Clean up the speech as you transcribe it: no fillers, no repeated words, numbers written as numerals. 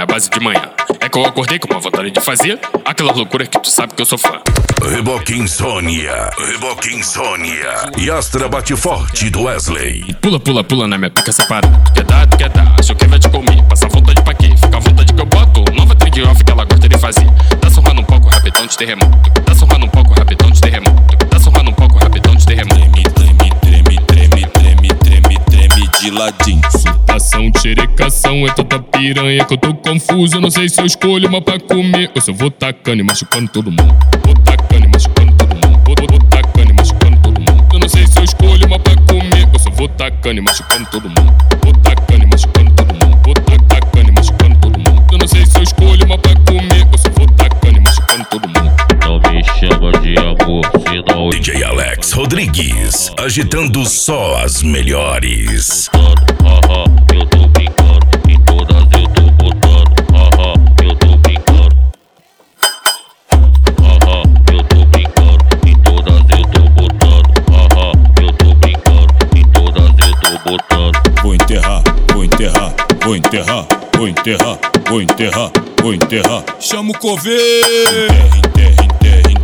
minha base de manhã. É que eu acordei com uma vontade de fazer aquela loucura que tu sabe que eu sou fã. Reboque Insônia, Reboque Insônia. E Astra bate forte do Wesley. Pula, pula, pula na minha pica separada. Tu quer dar, acho que vai te comer. Passa a vontade pra quê? Fica a vontade que eu boto. Nova trend off que ela gosta de fazer. Tá surrando um pouco, rapidão de terremoto. Tá surrando um pouco, rapidão de terremoto. Tá surrando um pouco, rapidão de terremoto. Treme de ladinho. Supação, xerecação, é tanta piranha que eu tô confuso. Eu não sei se eu escolho uma pra comer ou se eu vou tacando e machucando todo mundo. Vou tacando e machucando todo mundo. Vou tacando e machucando todo mundo. Eu não sei se eu escolho uma pra comer ou se eu vou tacando e machucando todo mundo. Vou tacando e machucando todo mundo. Vou tacando e machucando todo mundo. Eu não sei se eu escolho uma pra comer ou se eu vou tacando e machucando todo mundo. Não me chama de amor, senão DJ Alex Rodrigues, agitando só as melhores. eu tô brincando, em todas eu tô botando. Eu tô brincando. Eu tô brincando, em todas eu tô botando. Eu tô brincando, em todas eu tô botando. Vou enterrar, vou enterrar, vou enterrar, vou enterrar, vou enterrar, vou enterrar. Chama o coveiro. Enterra, enterra, enterra,